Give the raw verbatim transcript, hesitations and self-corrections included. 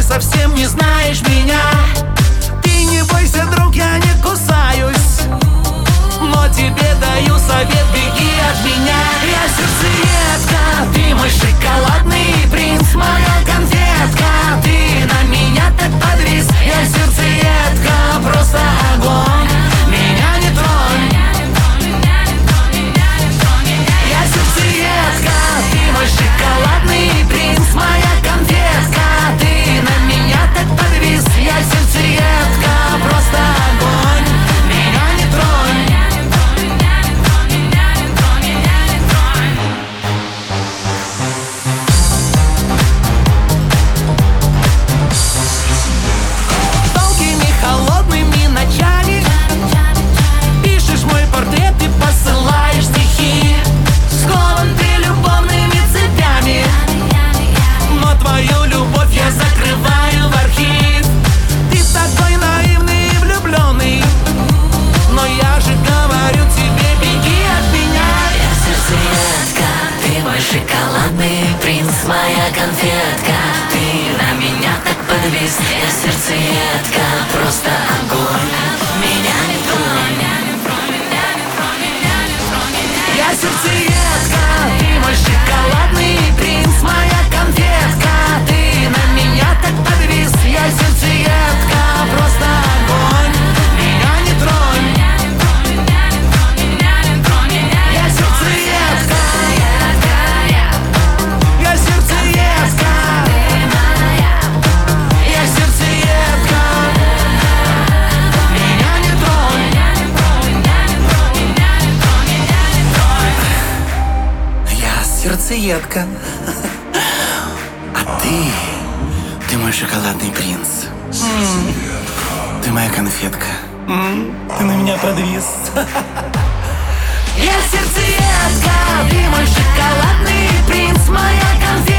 совсем не знаешь меня. Ты не бойся, друг, я не кусаюсь, но тебе даю совет: беги от меня. Я сердцеедка, ты мой шоколадный принц, моя конфетка, ты на меня так подвис. Я сердцеедка, просто огонь, меня не тронь. Я сердцеедка, ты мой шоколадный принц, моя конфетка, ты на меня так подвис. Я сердцеедка, просто огонь, меня не тронь. Долгими холодными ночами пишешь мой портрет и посылаешь стихи. Скован ты любовными цепями, но твою любовь я закрываю в архив. Ты такой наивный и влюбленный, но я же говорю тебе: беги от меня. Я сердцеедка, ты мой шоколадный принц, моя конфетка, ты на меня так подвис. Я сердцеедка, просто огонь, меня не тронь. Я сердцеедка, ты мой шоколадный принц, моя конфетка, ты на меня так подвис. Я сердцеедка, просто огонь, меня не тронь. Я сердцеедка, я сердцеедка, я сердцеедка, меня не тронь. Я сердцеедка, а ты, ты мой шоколадный принц. М, Ты моя конфетка. М, Ты на меня подвис. Я сердцеедка, ты мой шоколадный принц, моя конфетка.